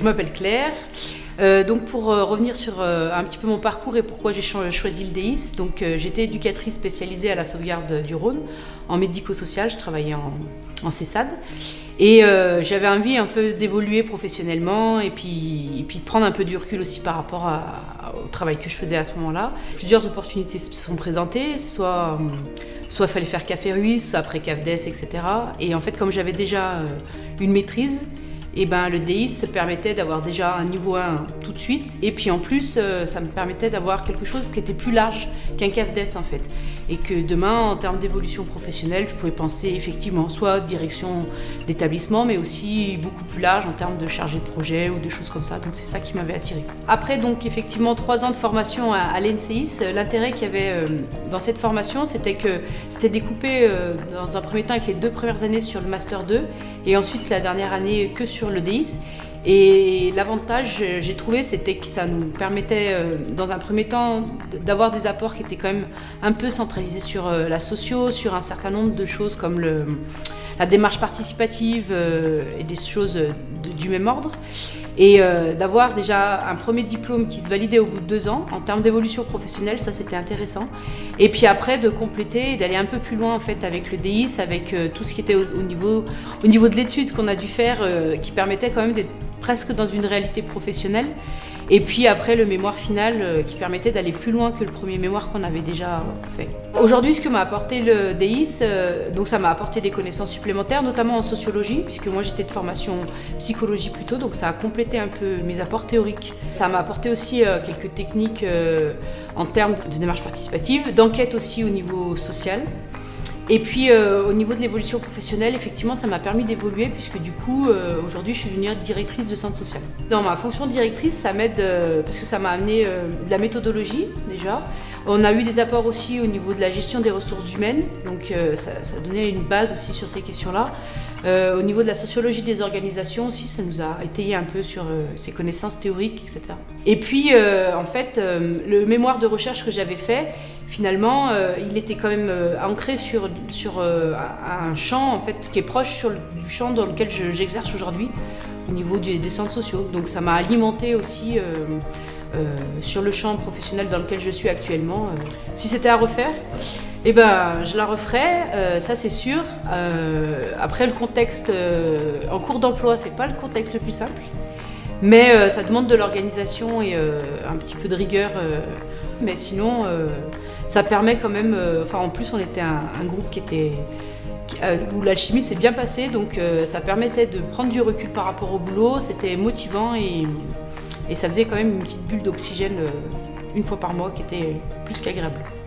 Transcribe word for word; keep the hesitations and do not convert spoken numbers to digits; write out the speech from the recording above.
m'appelle Claire. Euh, donc pour euh, revenir sur euh, un petit peu mon parcours et pourquoi j'ai choisi le D I S, donc euh, j'étais éducatrice spécialisée à la sauvegarde du Rhône en médico-social, je travaillais en, en CESAD et euh, j'avais envie un peu d'évoluer professionnellement et puis, et puis de prendre un peu du recul aussi par rapport à, au travail que je faisais à ce moment-là. Plusieurs opportunités se sont présentées, soit soit fallait faire Café Ruisse, soit après C A F D E S, et cetera. Et en fait, comme j'avais déjà euh, une maîtrise, et ben, le D I S permettait d'avoir déjà un niveau un tout de suite. Et puis en plus, euh, ça me permettait d'avoir quelque chose qui était plus large qu'un C A F D E S en fait. Et que demain, en termes d'évolution professionnelle, je pouvais penser effectivement soit direction d'établissement, mais aussi beaucoup plus large en termes de chargé de projet ou des choses comme ça. Donc c'est ça qui m'avait attirée. Après donc effectivement trois ans de formation à, à l'E N C I S, l'intérêt qu'il y avait euh, dans cette formation, c'était que c'était découpé euh, dans un premier temps avec les deux premières années sur le Master deux et ensuite la dernière année que sur le D I S. Et l'avantage, j'ai trouvé, c'était que ça nous permettait, euh, dans un premier temps, d'avoir des apports qui étaient quand même un peu centralisés sur euh, la socio, sur un certain nombre de choses comme le, la démarche participative euh, et des choses de, du même ordre. Et euh, d'avoir déjà un premier diplôme qui se validait au bout de deux ans en termes d'évolution professionnelle, ça c'était intéressant. Et puis après de compléter et d'aller un peu plus loin en fait avec le D I S, avec euh, tout ce qui était au, au, niveau, au niveau de l'étude qu'on a dû faire, euh, qui permettait quand même d'être presque dans une réalité professionnelle. Et puis après le mémoire final euh, qui permettait d'aller plus loin que le premier mémoire qu'on avait déjà fait. Aujourd'hui, ce que m'a apporté le D I S, euh, donc ça m'a apporté des connaissances supplémentaires, notamment en sociologie, puisque moi j'étais de formation psychologie plutôt, donc ça a complété un peu mes apports théoriques. Ça m'a apporté aussi euh, quelques techniques euh, en termes de démarche participative, d'enquête aussi au niveau social. Et puis euh, au niveau de l'évolution professionnelle, effectivement, ça m'a permis d'évoluer puisque du coup, euh, aujourd'hui, je suis devenue directrice de centre social. Dans ma fonction de directrice, ça m'aide euh, parce que ça m'a amené euh, de la méthodologie déjà. On a eu des apports aussi au niveau de la gestion des ressources humaines, donc euh, ça, ça donnait une base aussi sur ces questions-là. Euh, au niveau de la sociologie des organisations aussi, ça nous a étayé un peu sur euh, ces connaissances théoriques, et cetera. Et puis, euh, en fait, euh, le mémoire de recherche que j'avais fait, finalement, euh, il était quand même euh, ancré sur, sur euh, un champ en fait, qui est proche sur le, du champ dans lequel je, j'exerce aujourd'hui, au niveau du, des centres sociaux. Donc ça m'a alimenté aussi euh, euh, sur le champ professionnel dans lequel je suis actuellement. Euh, si c'était à refaire, eh ben, je la referais, euh, ça c'est sûr. Euh, après, le contexte euh, en cours d'emploi, c'est pas le contexte le plus simple, mais euh, ça demande de l'organisation et euh, un petit peu de rigueur. Euh, mais sinon, euh, ça permet quand même. Euh, enfin, en plus, on était un, un groupe qui était qui, euh, où l'alchimie s'est bien passée, donc euh, ça permettait de prendre du recul par rapport au boulot. C'était motivant et, et ça faisait quand même une petite bulle d'oxygène euh, une fois par mois qui était plus qu'agréable.